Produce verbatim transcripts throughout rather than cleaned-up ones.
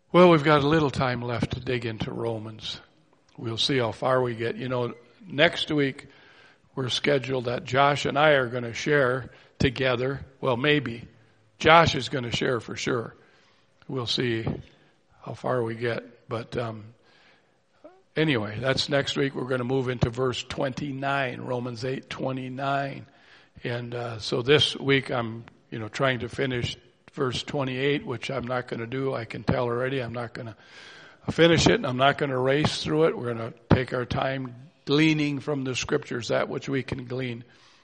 Well, we've got a little time left to dig into Romans. We'll see how far we get. You know, next week we're scheduled that Josh and I are going to share together. Well, maybe. Josh is going to share for sure. We'll see how far we get. But um, anyway, that's next week. We're going to move into verse twenty-nine, Romans eight twenty-nine. And uh, so this week I'm, you know, trying to finish verse twenty-eight, which I'm not going to do. I can tell already I'm not going to finish it, and I'm not going to race through it. We're going to take our time gleaning from the scriptures that which we can glean.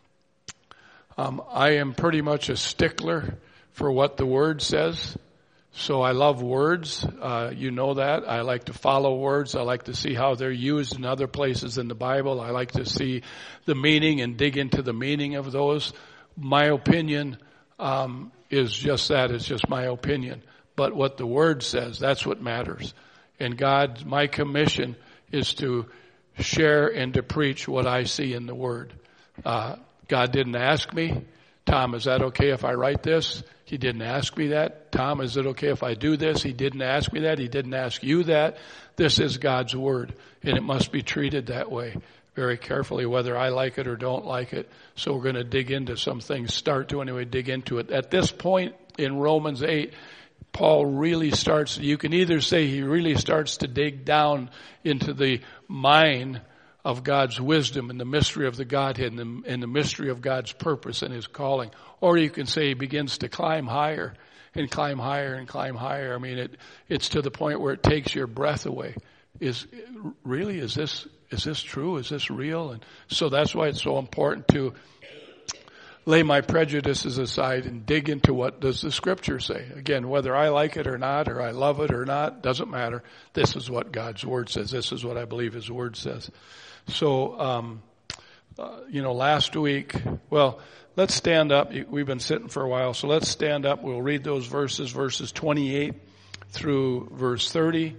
Um, I am pretty much a stickler for what the Word says. So I love words. Uh, you know that. I like to follow words. I like to see how they're used in other places in the Bible. I like to see the meaning and dig into the meaning of those. My opinion um, is just that. It's just my opinion. But what the Word says, that's what matters. And God, my commission is to share and to preach what I see in the Word. Uh, God didn't ask me, Tom, is that okay if I write this? He didn't ask me that. Tom, is it okay if I do this? He didn't ask me that. He didn't ask you that. This is God's Word, and it must be treated that way very carefully, whether I like it or don't like it. So we're going to dig into some things, start to anyway, dig into it. At this point in Romans eight, Paul really starts, you can either say he really starts to dig down into the mine of God's wisdom and the mystery of the Godhead and the, and the mystery of God's purpose and His calling. Or you can say he begins to climb higher and climb higher and climb higher. I mean, it it's to the point where it takes your breath away. Is really, is this, is this true? Is this real? And so that's why it's so important to lay my prejudices aside and dig into what does the Scripture say. Again, whether I like it or not, or I love it or not, doesn't matter. This is what God's Word says. This is what I believe His Word says. So, um, uh, you know, last week, well, let's stand up. We've been sitting for a while, so let's stand up. We'll read those verses, verses twenty-eight through verse thirty.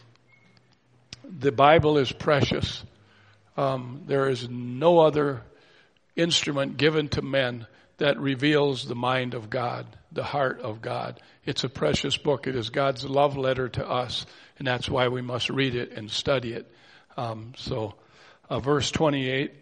The Bible is precious. Um, there is no other instrument given to men that reveals the mind of God, the heart of God. It's a precious book. It is God's love letter to us, and that's why we must read it and study it. Um, so, uh, verse twenty-eight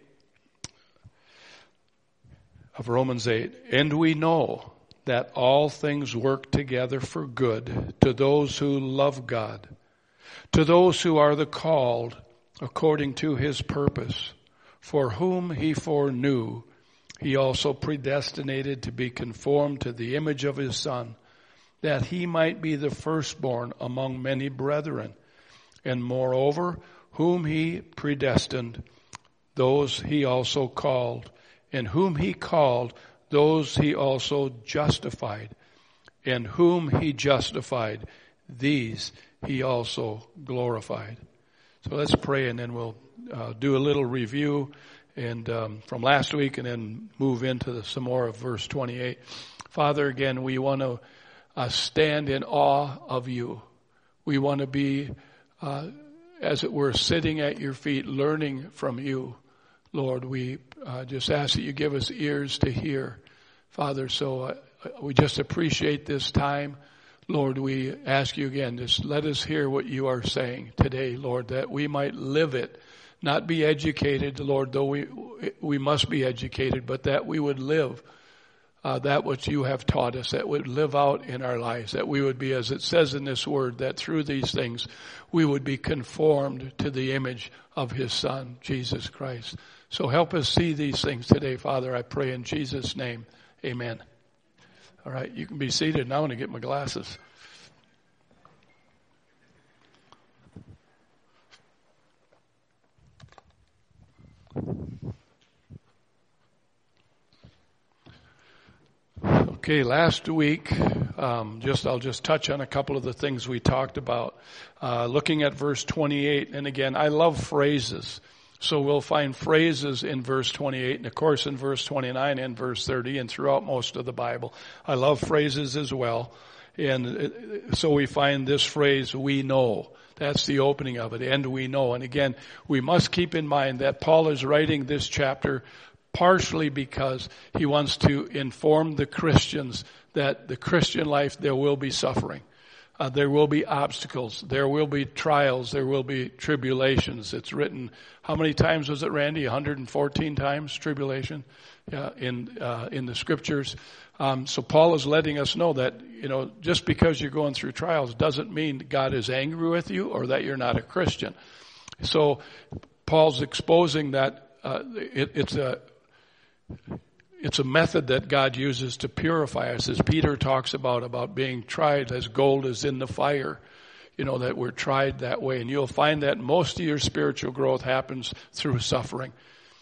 of Romans eight, and we know that all things work together for good to those who love God, to those who are the called according to His purpose. For whom He foreknew, He also predestinated to be conformed to the image of His Son, that He might be the firstborn among many brethren. And moreover, whom He predestined, those He also called. And whom He called, those He also justified. And whom He justified, these He also glorified. So let's pray, and then we'll uh, do a little review and um, from last week, and then move into the, some more of verse twenty-eight. Father, again, we want to uh, stand in awe of You. We want to be, uh, as it were, sitting at Your feet, learning from You. Lord, we uh, just ask that You give us ears to hear, Father. So uh, we just appreciate this time. Lord, we ask You again, just let us hear what You are saying today, Lord, that we might live it, not be educated, Lord, though we we must be educated, but that we would live uh, that which You have taught us, that would live out in our lives, that we would be, as it says in this word, that through these things we would be conformed to the image of His Son, Jesus Christ. So help us see these things today, Father, I pray in Jesus' name. Amen. All right, you can be seated. Now I want to get my glasses. Okay, last week, um, just I'll just touch on a couple of the things we talked about. Uh, looking at verse twenty-eight, and again, I love phrases. So we'll find phrases in verse twenty-eight, and of course in verse twenty-nine and verse thirty, and throughout most of the Bible. I love phrases as well. And so we find this phrase, we know. That's the opening of it, and we know. And again, we must keep in mind that Paul is writing this chapter partially because he wants to inform the Christians that the Christian life, there will be suffering. Uh, there will be obstacles. There will be trials. There will be tribulations. It's written, how many times was it, Randy? one hundred fourteen times, tribulation, yeah, in uh, in the scriptures. Um, so Paul is letting us know that, you know, just because you're going through trials doesn't mean God is angry with you or that you're not a Christian. So Paul's exposing that uh, it, it's a it's a method that God uses to purify us, as Peter talks about, about being tried as gold is in the fire. You know, that we're tried that way. And you'll find that most of your spiritual growth happens through suffering.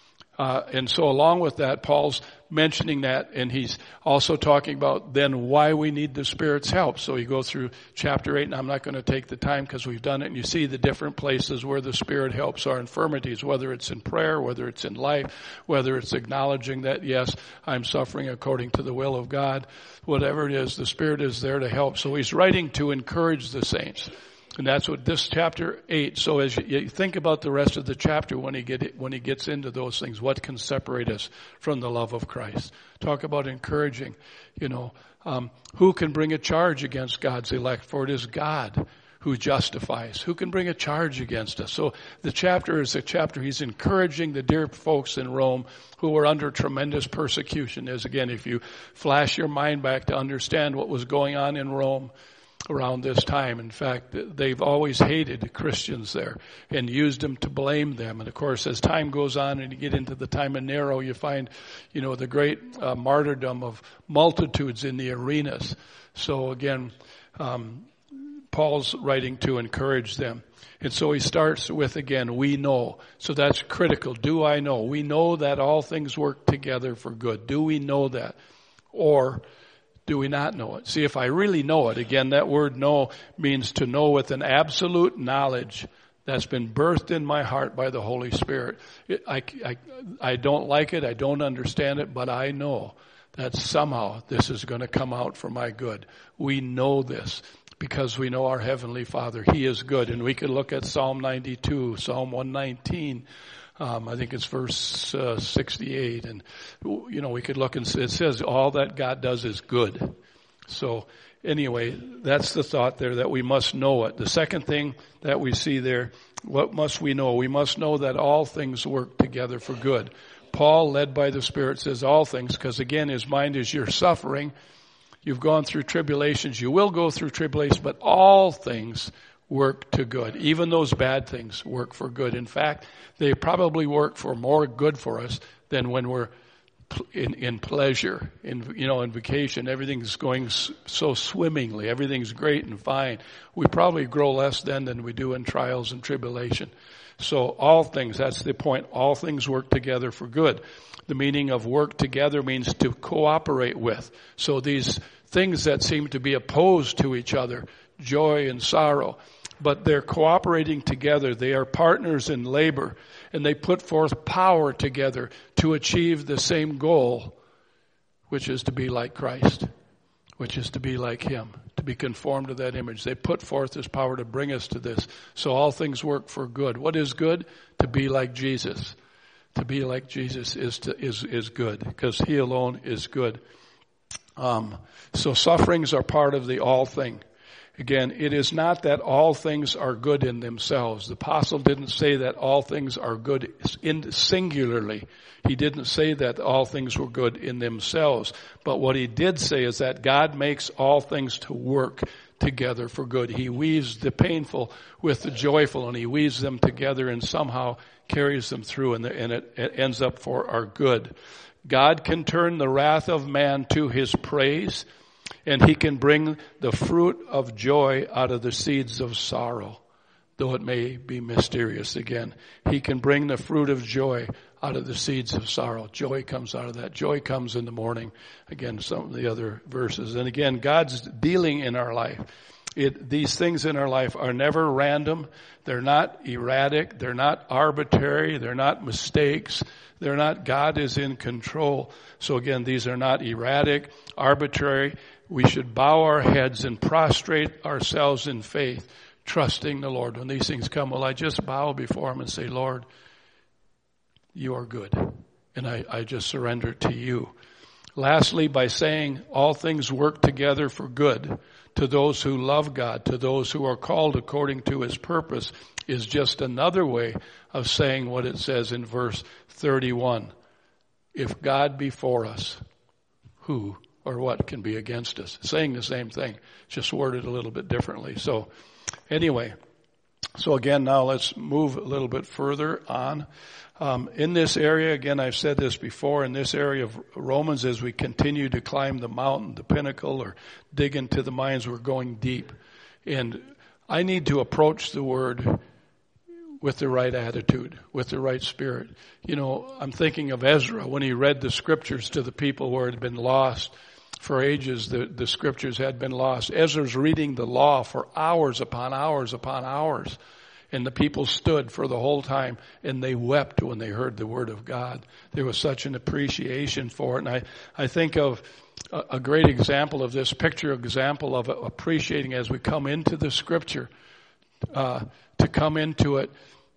Uh, and so along with that, Paul's mentioning that, and he's also talking about then why we need the Spirit's help. So you go through chapter eight, and I'm not going to take the time because we've done it, and you see the different places where the Spirit helps our infirmities, whether it's in prayer, whether it's in life, whether it's acknowledging that, yes, I'm suffering according to the will of God. Whatever it is, the Spirit is there to help. So he's writing to encourage the saints. And that's what this chapter eight. So as you think about the rest of the chapter, when he get when he gets into those things, what can separate us from the love of Christ? Talk about encouraging. You know, um, who can bring a charge against God's elect? For it is God who justifies. Who can bring a charge against us? So the chapter is a chapter. He's encouraging the dear folks in Rome who were under tremendous persecution. As again, if you flash your mind back to understand what was going on in Rome around this time. In fact, they've always hated Christians there and used them to blame them. And of course, as time goes on and you get into the time of Nero, you find, you know, the great uh, martyrdom of multitudes in the arenas. So again, um, Paul's writing to encourage them. And so he starts with, again, we know. So that's critical. Do I know? We know that all things work together for good. Do we know that? Or do we not know it? See, if I really know it, again, that word know means to know with an absolute knowledge that's been birthed in my heart by the Holy Spirit. It, I, I, I don't like it, I don't understand it, but I know that somehow this is going to come out for my good. We know this because we know our Heavenly Father. He is good. And we could look at Psalm ninety-two, Psalm one nineteen. Um, I think it's verse uh, sixty-eight, and you know we could look and see, it says all that God does is good. So anyway, that's the thought there, that we must know it. The second thing that we see there, what must we know? We must know that all things work together for good. Paul, led by the Spirit, says all things, because again, his mind is you're suffering, you've gone through tribulations, you will go through tribulations, but all things work to good. Even those bad things work for good. In fact, they probably work for more good for us than when we're in, in pleasure, in, you know, in vacation. Everything's going so swimmingly. Everything's great and fine. We probably grow less then than we do in trials and tribulation. So all things, that's the point. All things work together for good. The meaning of work together means to cooperate with. So these things that seem to be opposed to each other, joy and sorrow, but they're cooperating together. They are partners in labor, and they put forth power together to achieve the same goal, which is to be like Christ, which is to be like Him, to be conformed to that image. They put forth this power to bring us to this. So all things work for good. What is good? To be like Jesus. To be like Jesus is to, is is good, because He alone is good. Um, so sufferings are part of the all thing. Again, it is not that all things are good in themselves. The apostle didn't say that all things are good in singularly. He didn't say that all things were good in themselves. But what he did say is that God makes all things to work together for good. He weaves the painful with the joyful, and He weaves them together and somehow carries them through, and, the, and it, it ends up for our good. God can turn the wrath of man to His praise, and He can bring the fruit of joy out of the seeds of sorrow, though it may be mysterious. Again, He can bring the fruit of joy out of the seeds of sorrow. Joy comes out of that. Joy comes in the morning. Again, some of the other verses. And again, God's dealing in our life. It, these things in our life are never random. They're not erratic. They're not arbitrary. They're not mistakes. They're not, God is in control. So again, these are not erratic, arbitrary. We should bow our heads and prostrate ourselves in faith, trusting the Lord. When these things come, will I just bow before Him and say, Lord, You are good. And I, I just surrender to You. Lastly, by saying all things work together for good to those who love God, to those who are called according to his purpose, is just another way of saying what it says in verse thirty-one. If God be for us, who or what can be against us? Saying the same thing, just worded a little bit differently. So anyway, so again, now let's move a little bit further on. Um, in this area, again, I've said this before, in this area of Romans, as we continue to climb the mountain, the pinnacle, or dig into the mines, we're going deep. And I need to approach the word with the right attitude, with the right spirit. You know, I'm thinking of Ezra when he read the scriptures to the people who had been lost for ages. The, the scriptures had been lost. Ezra's reading the law for hours upon hours upon hours. And the people stood for the whole time, and they wept when they heard the word of God. There was such an appreciation for it. And I, I think of a, a great example of this, picture example of appreciating as we come into the scripture, uh, to come into it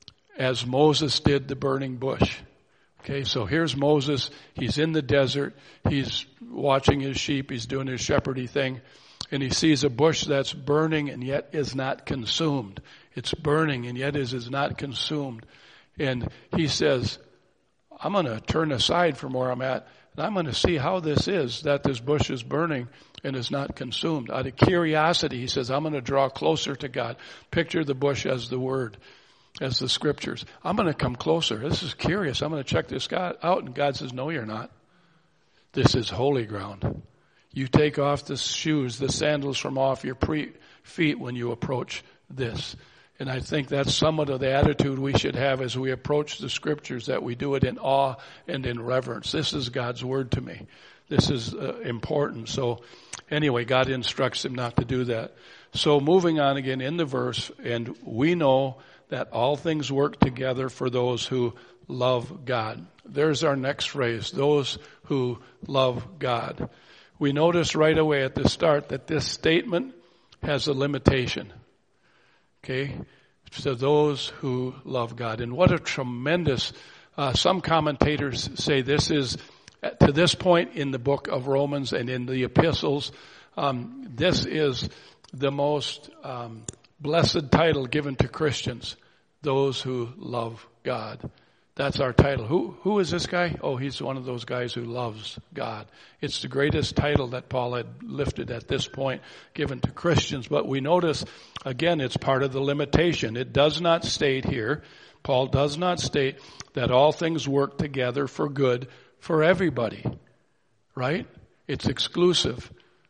as Moses did the burning bush. Okay, so here's Moses. He's in the desert. He's watching his sheep. He's doing his shepherdy thing. And he sees a bush that's burning and yet is not consumed. It's burning and yet is, is not consumed. And he says, I'm going to turn aside from where I'm at, and I'm going to see how this is that this bush is burning and is not consumed. Out of curiosity, he says, I'm going to draw closer to God. Picture the bush as the word, as the scriptures. I'm going to come closer. This is curious. I'm going to check this God out. And God says, no, you're not. This is holy ground. You take off the shoes, the sandals from off your pre- feet when you approach this. And I think that's somewhat of the attitude we should have as we approach the scriptures, that we do it in awe and in reverence. This is God's word to me. This is uh, important. So anyway, God instructs him not to do that. So moving on again in the verse, and we know that all things work together for those who love God. There's our next phrase, those who love God. We notice right away at the start that this statement has a limitation. Okay? To those who love God. And what a tremendous, uh, some commentators say this is, to this point in the book of Romans and in the epistles, um, this is the most um, blessed title given to Christians, those who love God. That's our title. Who, who is this guy? Oh, he's one of those guys who loves God. It's the greatest title that Paul had lifted at this point, given to Christians. But we notice, again, it's part of the limitation. It does not state here, Paul does not state that all things work together for good for everybody. Right? It's exclusive.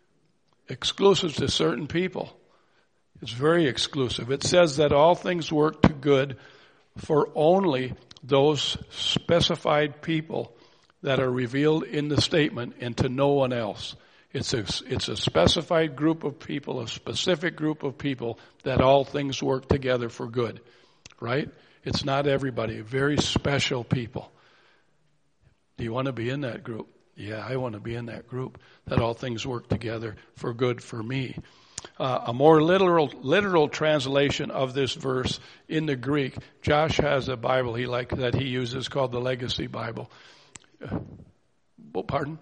Exclusive to certain people. It's very exclusive. It says that all things work to good for only those specified people that are revealed in the statement, and to no one else. It's a, it's a specified group of people, a specific group of people, that all things work together for good. Right? It's not everybody. Very special people. Do you want to be in that group? Yeah, I want to be in that group, that all things work together for good for me. Uh, a more literal literal translation of this verse in the Greek. Josh has a Bible he like that he uses called the Legacy Bible. Uh, oh, pardon?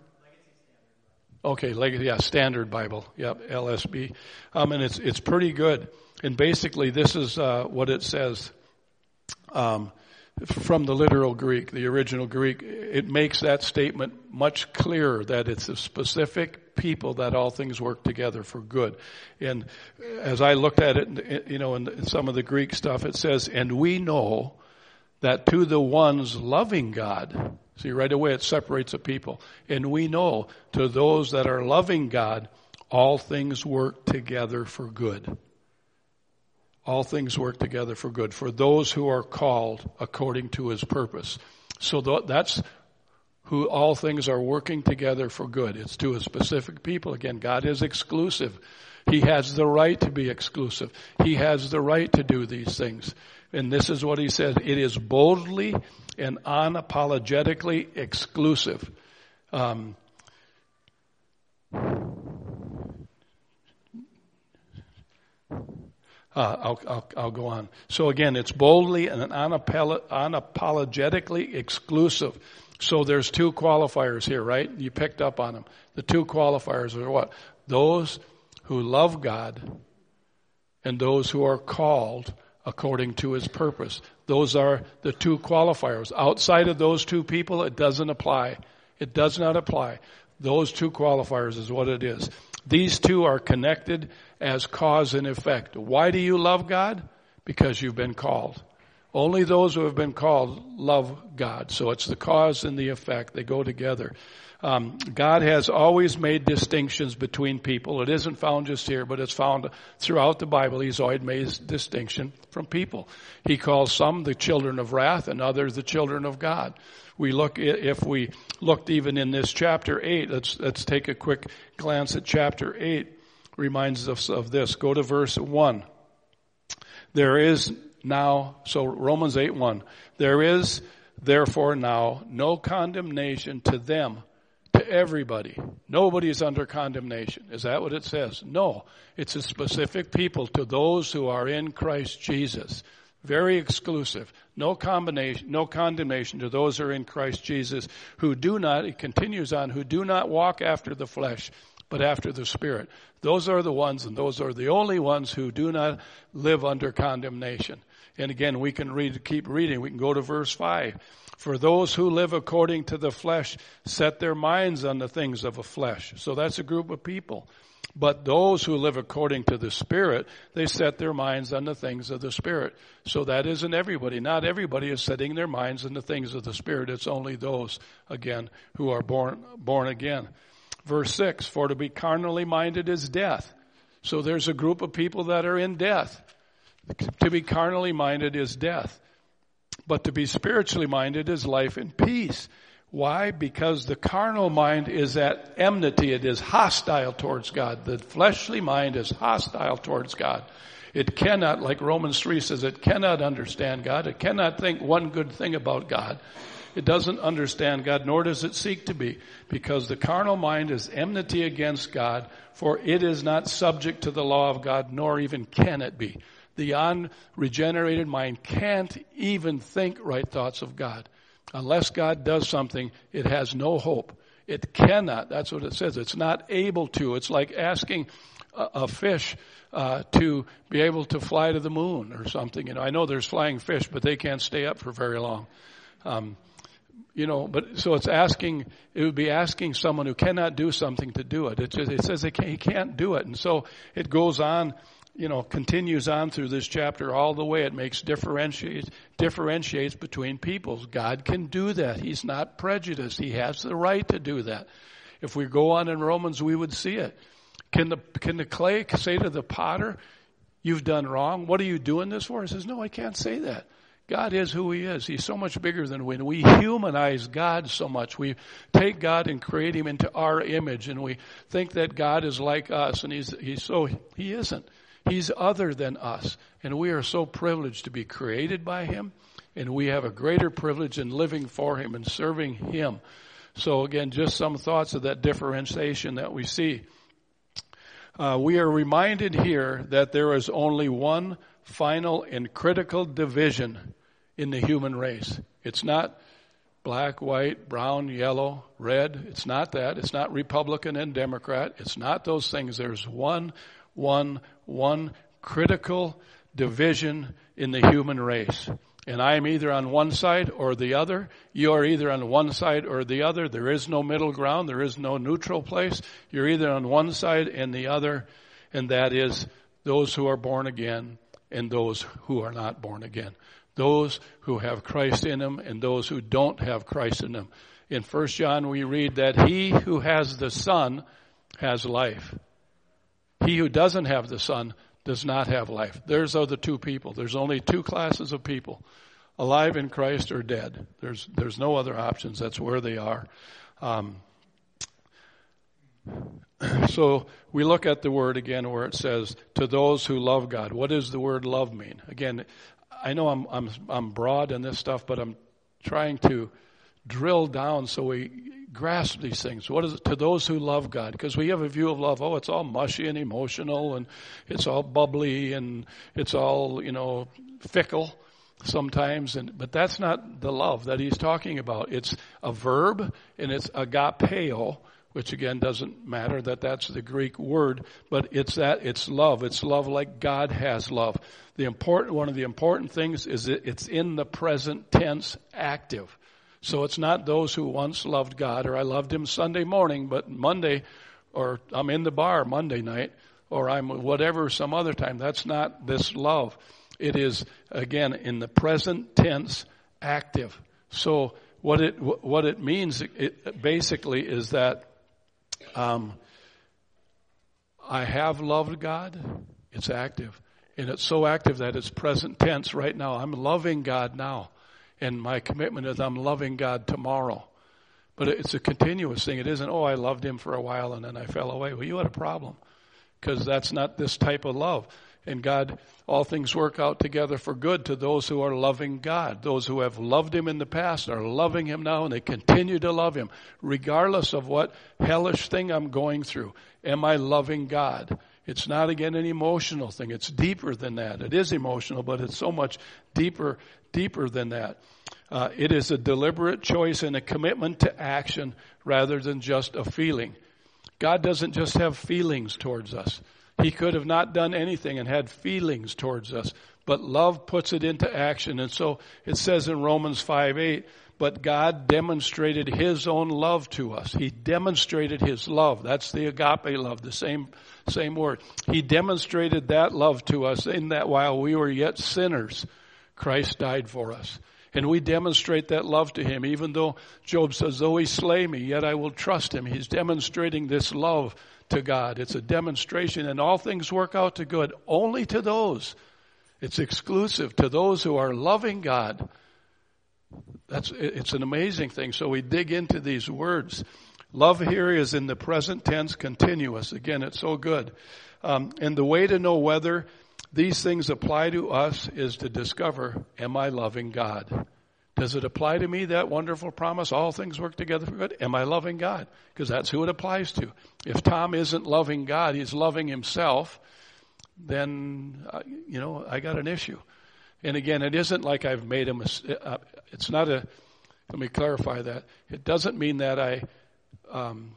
Okay, Legacy, yeah, Standard Bible. Yep, L S B. Um, and it's it's pretty good. And basically, this is uh, what it says. Um, from the literal Greek, the original Greek, it makes that statement much clearer that it's a specific people that all things work together for good. And as I looked at it, you know, in some of the Greek stuff, it says, and we know that to the ones loving God, see right away it separates a people, and we know to those that are loving God, all things work together for good. All things work together for good, for those who are called according to his purpose. So that's who all things are working together for good. It's to a specific people. Again, God is exclusive. He has the right to be exclusive. He has the right to do these things. And this is what he says. It is boldly and unapologetically exclusive. Um, Uh, I'll, I'll, I'll go on. So again, it's boldly and unapolo- unapologetically exclusive. So there's two qualifiers here, right? You picked up on them. The two qualifiers are what? Those who love God and those who are called according to his purpose. Those are the two qualifiers. Outside of those two people, it doesn't apply. It does not apply. Those two qualifiers is what it is. These two are connected as cause and effect. Why do you love God? Because you've been called. Only those who have been called love God. So it's the cause and the effect. They go together. Um, God has always made distinctions between people. It isn't found just here, but it's found throughout the Bible. He's always made distinction from people. He calls some the children of wrath and others the children of God. We look, if we looked even in this chapter eight, let's, let's take a quick glance at chapter eight. Reminds us of this. Go to verse one. There is now, so Romans eight one, there is therefore now no condemnation to them, to everybody. Nobody is under condemnation. Is that what it says? No. It's a specific people, to those who are in Christ Jesus. Very exclusive. No combination, no condemnation to those who are in Christ Jesus, who do not, it continues on, who do not walk after the flesh, but after the Spirit. Those are the ones, and those are the only ones who do not live under condemnation. And again, we can read, keep reading. We can go to verse five. For those who live according to the flesh set their minds on the things of the flesh. So that's a group of people. But those who live according to the Spirit, they set their minds on the things of the Spirit. So that isn't everybody. Not everybody is setting their minds on the things of the Spirit. It's only those, again, who are born, born again. Verse six, for to be carnally minded is death. So there's a group of people that are in death. To be carnally minded is death. But to be spiritually minded is life and peace. Why? Because the carnal mind is at enmity. It is hostile towards God. The fleshly mind is hostile towards God. It cannot, like Romans three says, it cannot understand God. It cannot think one good thing about God. It doesn't understand God, nor does it seek to be, because the carnal mind is enmity against God, for it is not subject to the law of God, nor even can it be. The unregenerated mind can't even think right thoughts of God. Unless God does something, it has no hope. It cannot. That's what it says. It's not able to. It's like asking a, a fish uh, to be able to fly to the moon or something. You know, I know there's flying fish, but they can't stay up for very long. Um, you know, but so it's asking. It would be asking someone who cannot do something to do it. It, just, it says they can't, he can't do it, and so it goes on. You know, continues on through this chapter all the way. It makes differentiates differentiates between peoples. God can do that. He's not prejudiced. He has the right to do that. If we go on in Romans, we would see it. Can the can the clay say to the potter, "You've done wrong. What are you doing this for?" He says, "No, I can't say that. God is who he is. He's so much bigger than we. And we humanize God so much. We take God and create him into our image, and we think that God is like us, and he's he's so he isn't. He's other than us, and we are so privileged to be created by him, and we have a greater privilege in living for him and serving him. So again, just some thoughts of that differentiation that we see. Uh, we are reminded here that there is only one final and critical division in the human race. It's not black, white, brown, yellow, red. It's not that. It's not Republican and Democrat. It's not those things. There's one One, one critical division in the human race. And I am either on one side or the other. You are either on one side or the other. There is no middle ground. There is no neutral place. You're either on one side and the other, and that is those who are born again and those who are not born again. Those who have Christ in them and those who don't have Christ in them. In First John we read that he who has the Son has life. He who doesn't have the Son does not have life. There's are the two people. There's only two classes of people, alive in Christ or dead. There's there's no other options. That's where they are. Um, so we look at the word again where it says, to those who love God. What does the word love mean? Again, I know I'm I'm I'm broad in this stuff, but I'm trying to drill down so we grasp these things. What is it to those who love God? Because we have a view of love, oh, it's all mushy and emotional and it's all bubbly and it's all, you know, fickle. sometimes, and but that's not the love that he's talking about. It's a verb, and it's agapeo, which again doesn't matter that that's the Greek word, but it's that, it's love. It's love like God has love. The important, one of the important things is that it's in the present tense active. So it's not those who once loved God, or I loved him Sunday morning, but Monday, or I'm in the bar Monday night, or I'm whatever some other time. That's not this love. It is, again, in the present tense active. So what it what it means it basically is that um, I have loved God. It's active. And it's so active that it's present tense right now. I'm loving God now. And my commitment is I'm loving God tomorrow. But it's a continuous thing. It isn't, oh, I loved him for a while and then I fell away. Well, you had a problem. Because that's not this type of love. And God, all things work out together for good to those who are loving God. Those who have loved him in the past are loving him now, and they continue to love him. Regardless of what hellish thing I'm going through, am I loving God? It's not, again, an emotional thing. It's deeper than that. It is emotional, but it's so much deeper, deeper than that. Uh, it is a deliberate choice and a commitment to action rather than just a feeling. God doesn't just have feelings towards us. He could have not done anything and had feelings towards us. But love puts it into action. And so it says in Romans five eight, but God demonstrated his own love to us. He demonstrated his love. That's the agape love, the same, same word. He demonstrated that love to us in that while we were yet sinners, Christ died for us. And we demonstrate that love to him. Even though Job says, though he slay me, yet I will trust him. He's demonstrating this love to God. It's a demonstration, and all things work out to good only to those. It's exclusive to those who are loving God. That's, it's an amazing thing. So we dig into these words. Love here is in the present tense continuous. Again, it's so good. Um, and the way to know whether these things apply to us is to discover, am I loving God? Does it apply to me, that wonderful promise? All things work together for good. Am I loving God? Because that's who it applies to. If Tom isn't loving God, he's loving himself, then, uh, you know, I got an issue. And again, it isn't like I've made a mistake. Uh, it's not a, let me clarify that. It doesn't mean that I um,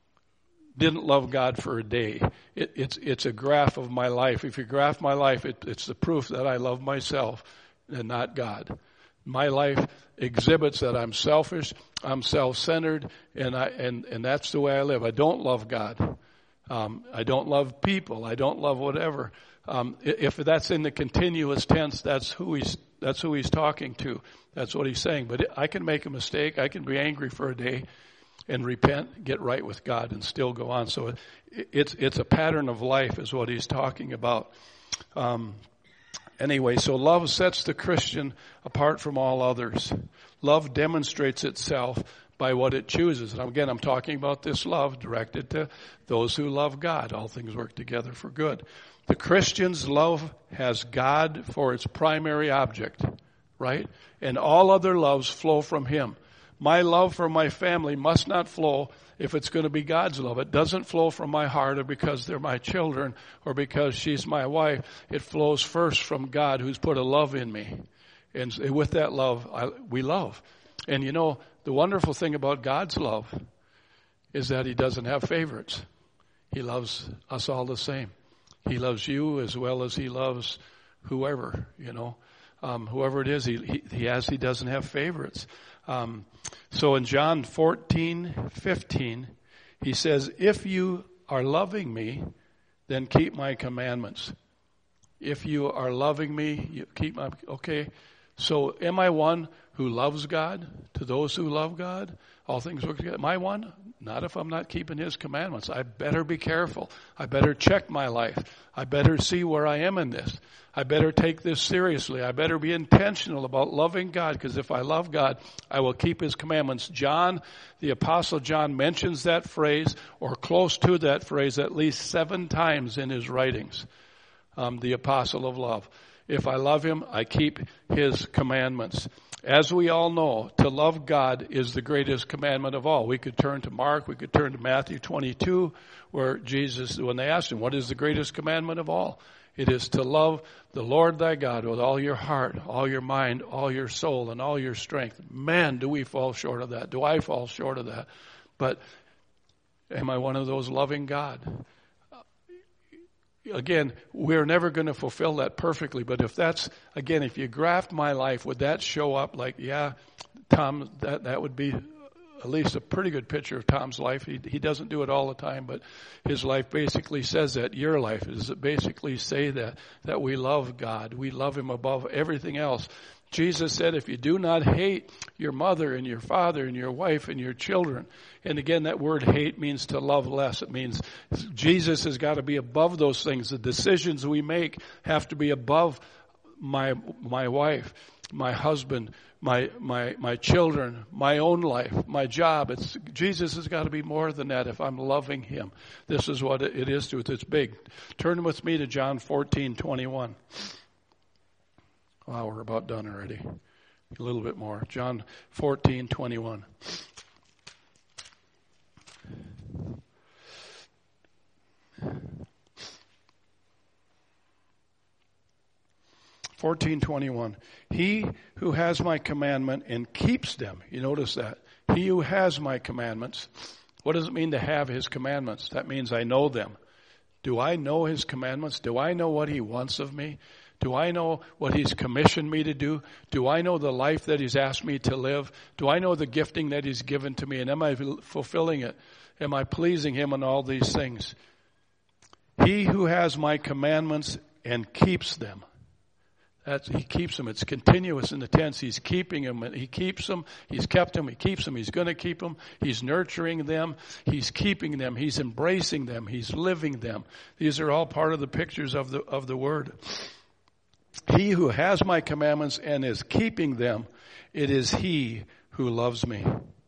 didn't love God for a day. It, it's it's a graph of my life. If you graph my life, it, it's the proof that I love myself and not God. My life exhibits that I'm selfish, I'm self-centered, and I and, and that's the way I live. I don't love God. Um, I don't love people. I don't love whatever. Um, if that's in the continuous tense, that's who he's that's who he's talking to. That's what he's saying. But I can make a mistake. I can be angry for a day and repent, get right with God, and still go on. So it, it's it's a pattern of life is what he's talking about. Um, anyway, so love sets the Christian apart from all others. Love demonstrates itself by what it chooses. And again, I'm talking about this love directed to those who love God. All things work together for good. The Christian's love has God for its primary object, right? And all other loves flow from him. My love for my family must not flow if it's going to be God's love. It doesn't flow from my heart or because they're my children or because she's my wife. It flows first from God who's put a love in me. And with that love, I, we love. And you know, the wonderful thing about God's love is that he doesn't have favorites. He loves us all the same. He loves you as well as he loves whoever, you know, um, whoever it is. He, he, he has, he doesn't have favorites. Um, so in John fourteen fifteen, he says, if you are loving me, then keep my commandments. If you are loving me, you keep my, okay. So am I one who loves God? To those who love God, all things work together. Am I one? Not if I'm not keeping his commandments. I better be careful. I better check my life. I better see where I am in this. I better take this seriously. I better be intentional about loving God, because if I love God, I will keep his commandments. John, the Apostle John, mentions that phrase or close to that phrase at least seven times in his writings. Um, the Apostle of Love. If I love him, I keep his commandments. As we all know, to love God is the greatest commandment of all. We could turn to Mark, we could turn to Matthew twenty-two, where Jesus, when they asked him, what is the greatest commandment of all? It is to love the Lord thy God with all your heart, all your mind, all your soul, and all your strength. Man, do we fall short of that. Do I fall short of that? But am I one of those loving God? Again, we're never going to fulfill that perfectly, but if that's, again, if you graft my life, would that show up like, yeah, Tom, that, that would be at least a pretty good picture of Tom's life. He, he doesn't do it all the time, but his life basically says that. Your life is basically say that, that we love God. We love him above everything else. Jesus said, if you do not hate your mother and your father and your wife and your children, and again, that word hate means to love less. It means Jesus has got to be above those things. The decisions we make have to be above my my wife, my husband, my my my children, my own life, my job. It's Jesus has got to be more than that if I'm loving him. This is what it is to it. It's big. Turn with me to John fourteen twenty-one. Wow, we're about done already. A little bit more. John fourteen twenty-one. fourteen twenty-one. He who has my commandment and keeps them. You notice that. He who has my commandments. What does it mean to have his commandments? That means I know them. Do I know his commandments? Do I know what he wants of me? Do I know what he's commissioned me to do? Do I know the life that he's asked me to live? Do I know the gifting that he's given to me? And am I fulfilling it? Am I pleasing him in all these things? He who has my commandments and keeps them. That's, he keeps them. It's continuous in the tense. He's keeping them. He keeps them. He's kept them. He keeps them. He's going to keep them. He's nurturing them. He's keeping them. He's embracing them. He's living them. These are all part of the pictures of the of the word. He who has my commandments and is keeping them, it is he who loves me.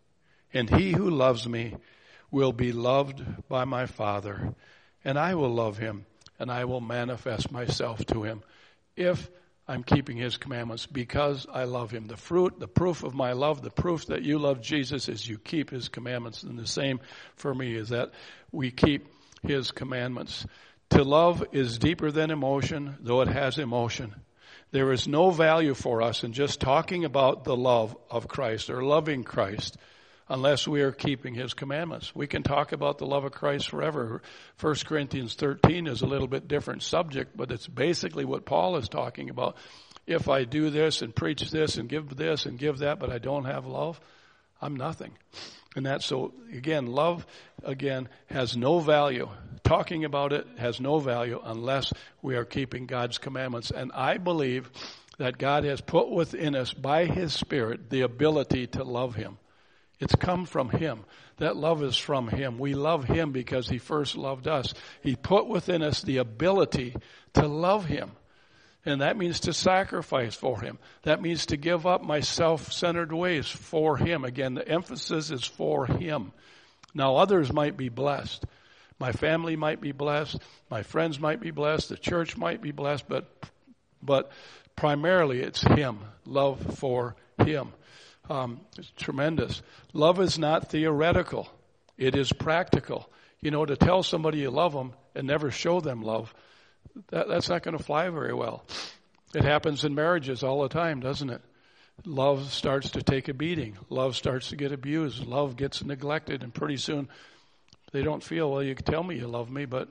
And he who loves me will be loved by my Father. And I will love him, and I will manifest myself to him if I'm keeping his commandments, because I love him. The fruit, the proof of my love, the proof that you love Jesus is you keep his commandments. And the same for me is that we keep his commandments. To love is deeper than emotion, though it has emotion. There is no value for us in just talking about the love of Christ or loving Christ unless we are keeping his commandments. We can talk about the love of Christ forever. First Corinthians thirteen is a little bit different subject, but it's basically what Paul is talking about. If I do this and preach this and give this and give that, but I don't have love, I'm nothing. And that's so, again, love, again, has no value. Talking about it has no value unless we are keeping God's commandments. And I believe that God has put within us by his Spirit the ability to love him. It's come from him. That love is from him. We love him because he first loved us. He put within us the ability to love him. And that means to sacrifice for him. That means to give up my self-centered ways for him. Again, the emphasis is for him. Now, others might be blessed. My family might be blessed. My friends might be blessed. The church might be blessed. But, but primarily it's him. Love for him. Um, it's tremendous. Love is not theoretical. It is practical. You know, to tell somebody you love them and never show them love, That, that's not going to fly very well. It happens in marriages all the time, doesn't it? Love starts to take a beating. Love starts to get abused. Love gets neglected, and pretty soon they don't feel, well, you can tell me you love me, but,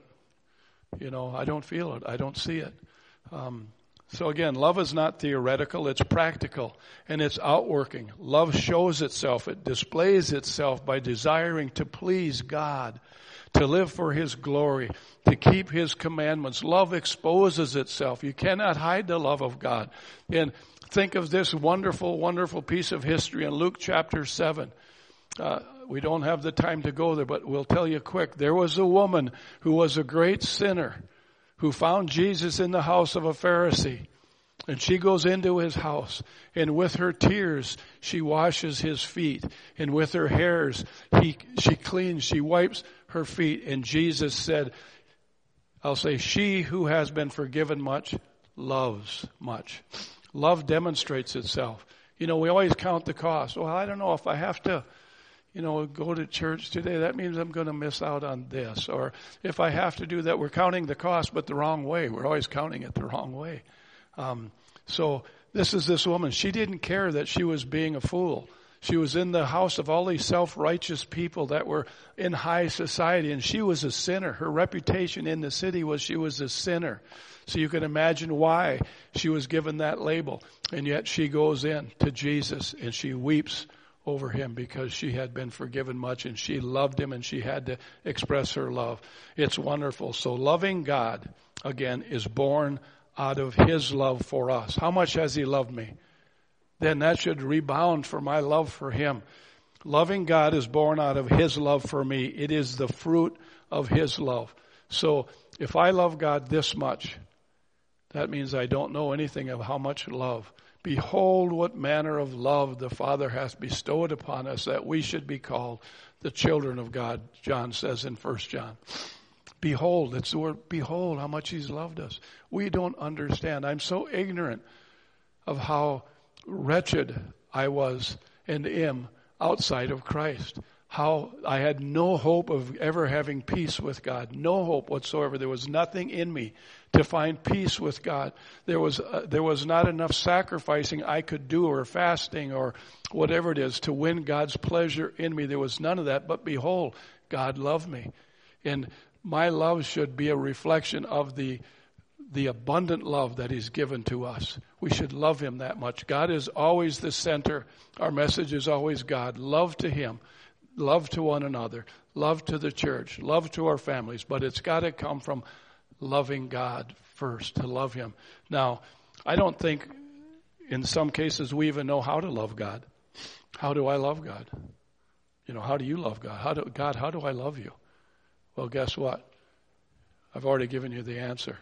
you know, I don't feel it. I don't see it. Um, so again, love is not theoretical. It's practical, and it's outworking. Love shows itself. It displays itself by desiring to please God, to live for his glory, to keep his commandments. Love exposes itself. You cannot hide the love of God. And think of this wonderful, wonderful piece of history in Luke chapter seven. Uh, we don't have the time to go there, but we'll tell you quick. There was a woman who was a great sinner who found Jesus in the house of a Pharisee. And she goes into his house, and with her tears, she washes his feet. And with her hairs, he, she cleans, she wipes her feet. And Jesus said, I'll say, she who has been forgiven much loves much. Love demonstrates itself. You know, we always count the cost. Well, I don't know if I have to, you know, go to church today, that means I'm going to miss out on this. Or if I have to do that, we're counting the cost, but the wrong way. We're always counting it the wrong way. Um, so this is this woman. She didn't care that she was being a fool. She was in the house of all these self-righteous people that were in high society, and she was a sinner. Her reputation in the city was she was a sinner. So you can imagine why she was given that label. And yet she goes in to Jesus and she weeps over him because she had been forgiven much and she loved him and she had to express her love. It's wonderful. So loving God, again, is born out of his love for us. How much has he loved me? Then that should rebound for my love for him. Loving God is born out of his love for me. It is the fruit of his love. So if I love God this much, that means I don't know anything of how much love. Behold what manner of love the Father hath bestowed upon us, that we should be called the children of God, John says in First John. Behold, it's the word, behold how much he's loved us. We don't understand. I'm so ignorant of how wretched I was and am outside of Christ. How I had no hope of ever having peace with God. No hope whatsoever. There was nothing in me to find peace with God. There was uh, there was not enough sacrificing I could do, or fasting, or whatever it is, to win God's pleasure in me. There was none of that. But behold, God loved me. And my love should be a reflection of the the abundant love that he's given to us. We should love him that much. God is always the center. Our message is always God. Love to him. Love to one another. Love to the church. Love to our families. But it's got to come from loving God first, to love him. Now, I don't think in some cases we even know how to love God. How do I love God? You know, how do you love God? How do, God, how do I love you? Well, guess what? I've already given you the answer.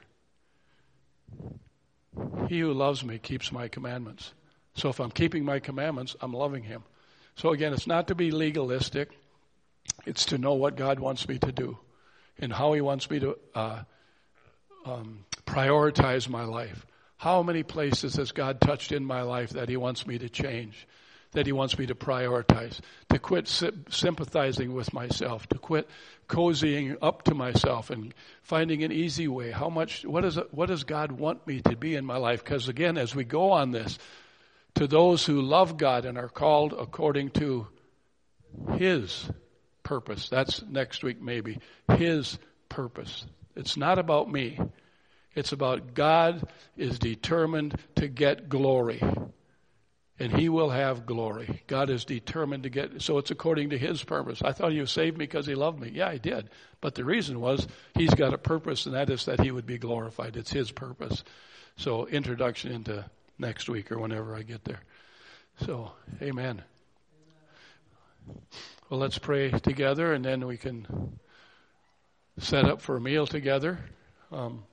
He who loves me keeps my commandments. So if I'm keeping my commandments, I'm loving him. So again, it's not to be legalistic. It's to know what God wants me to do and how he wants me to uh, um, prioritize my life. How many places has God touched in my life that he wants me to change, that he wants me to prioritize, to quit sy- sympathizing with myself, to quit cozying up to myself and finding an easy way. How much, what, is it, what does God want me to be in my life? Because again, as we go on this, to those who love God and are called according to his purpose. That's next week maybe. His purpose. It's not about me. It's about God is determined to get glory. And he will have glory. God is determined to get, so it's according to his purpose. I thought he saved me because he loved me. Yeah, he did. But the reason was he's got a purpose, and that is that he would be glorified. It's his purpose. So introduction into next week or whenever I get there. So, amen. Well, let's pray together, and then we can set up for a meal together. Um,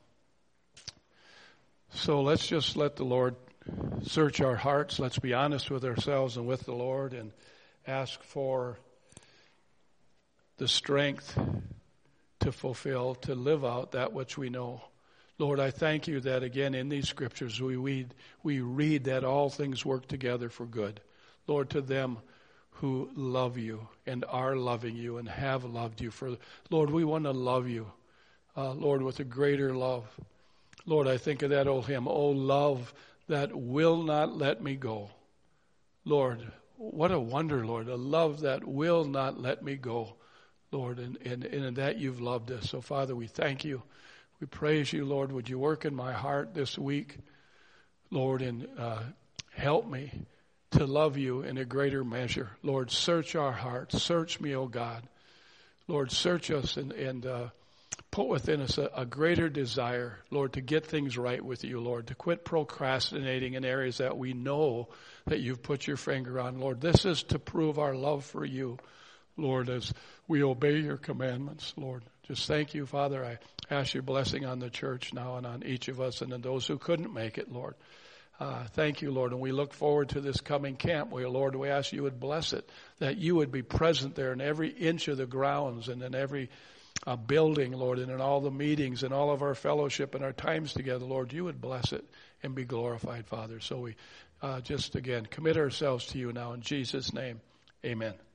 so let's just let the Lord search our hearts. Let's be honest with ourselves and with the Lord and ask for the strength to fulfill, to live out that which we know. Lord, I thank you that again in these scriptures we read, we read that all things work together for good. Lord, to them who love you and are loving you and have loved you. For Lord, we want to love you, uh, Lord, with a greater love. Lord, I think of that old hymn, oh love that will not let me go. Lord, what a wonder, Lord, a love that will not let me go, Lord, and, and, and in that you've loved us. So, Father, we thank you. We praise you, Lord. Would you work in my heart this week, Lord, and uh, help me to love you in a greater measure. Lord, search our hearts. Search me, O God. Lord, search us and, and uh, put within us a, a greater desire, Lord, to get things right with you, Lord, to quit procrastinating in areas that we know that you've put your finger on. Lord, this is to prove our love for you, Lord, as we obey your commandments, Lord. Just thank you, Father. I ask your blessing on the church now and on each of us and on those who couldn't make it, Lord. Uh, thank you, Lord. And we look forward to this coming camp. We, Lord, we ask you would bless it, that you would be present there in every inch of the grounds and in every uh, building, Lord, and in all the meetings and all of our fellowship and our times together, Lord, you would bless it and be glorified, Father. So we uh, just, again, commit ourselves to you now in Jesus' name. Amen.